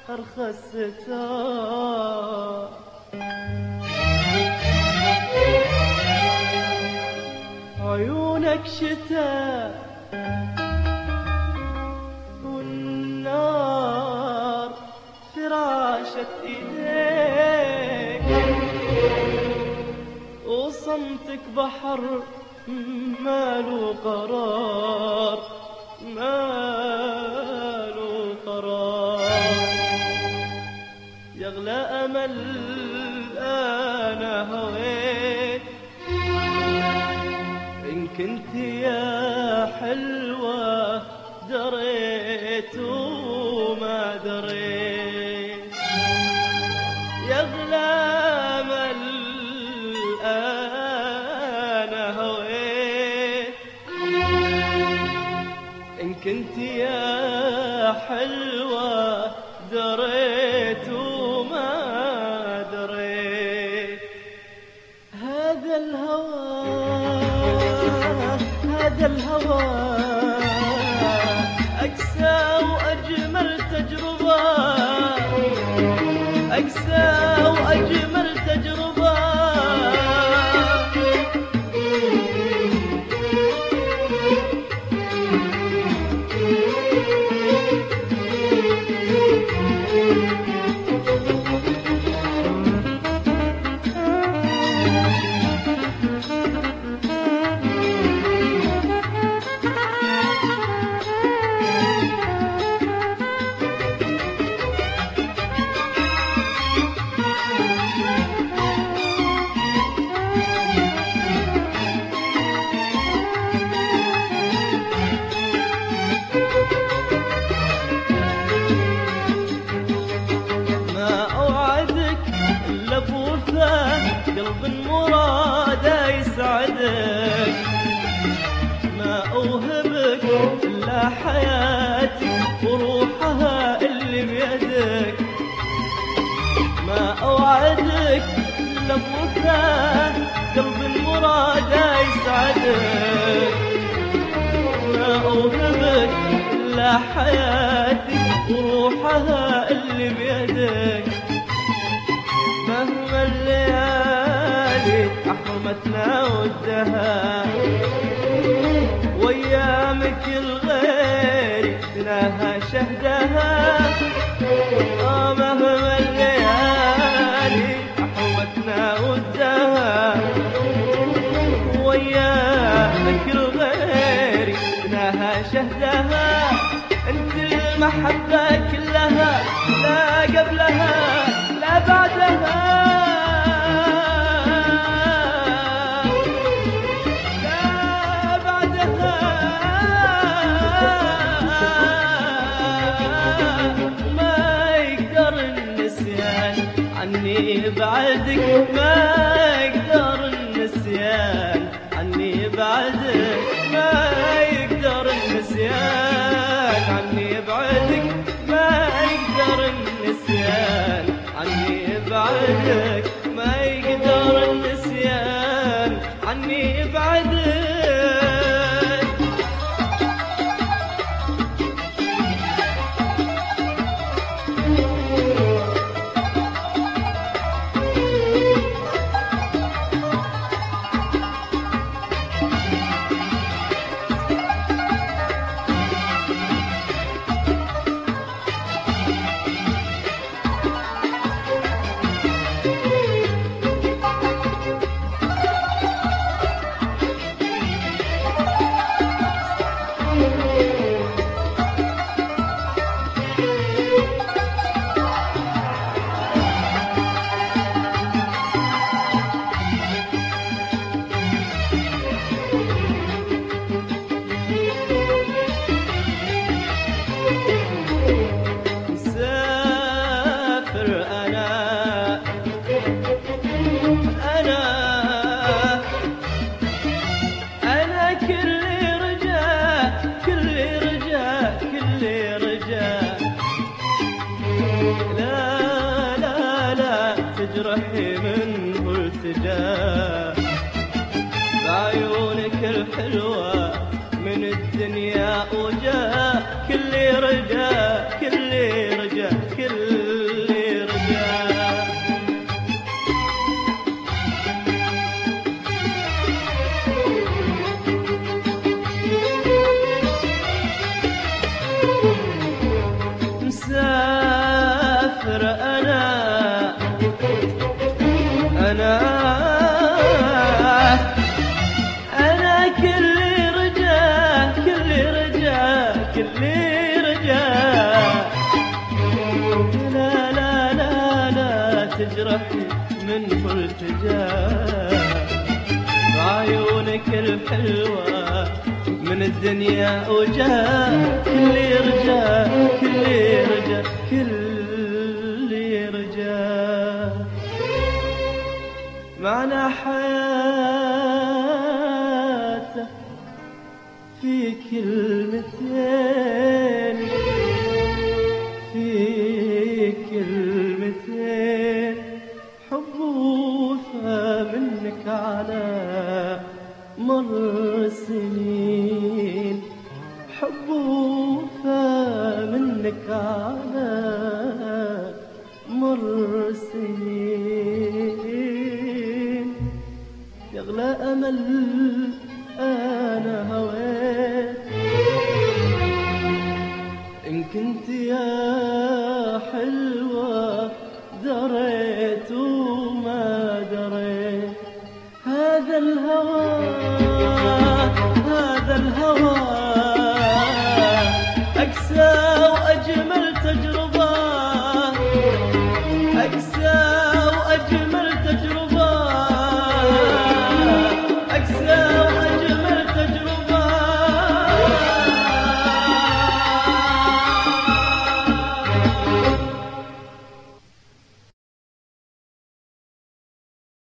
أرخص ستار. عيونك شتاء والنار فراشة إيديك، وصمتك بحر ماله قرار ماله قرار. يغلى أمل أنا هويت إن كنت يا حلوة دريت وما دريت. يغلى أمل أنا هويت إن كنت يا حلوة دريت وما دريت. هذا الهوى أقسى وأجمل تجربة، أقسى وأجمل تجربة. قلب المراد يسعدك، ما أوهبك إلا حياتي وروحها اللي بيدك. ما أوعدك إلا بوفاه قلب المراد يسعدك، ما أوهبك إلا حياتي وروحها اللي بيدك. مهما الليالي أحرمتنا ودها وأيامك الغير تناهى شهدها. مهما الليالي أحرمتنا ودها وأيامك الغير تناهى شهدها. انت المحبة كلها لا قبلها لا بعدها، لا بعدها. ما يقدر النسيان عني بعدك، ما يقدر النسيان عني بعدك، ما يقدر النسيان عني بعدك، ما يقدر النسيان عني بعدك، ما يقدر النسيان عني بعدك. تجرحي منه التجاه بعيونك الحلوة من الدنيا وجاه كل رجاء كل رجاء كل مسافر أنا كلي رجاء كلي رجاء كلي رجاء. لا لا لا لا تجرحني من التجاه بعيونك الحلوة من الدنيا وجاه. كلي رجاء كلي رجاء كلي رجاء. معنى حياته في كلمتين في كلمتين حب وفا منك على مر السنين. حب وفا منك على مر السنين. يغلى أمل أنا هويت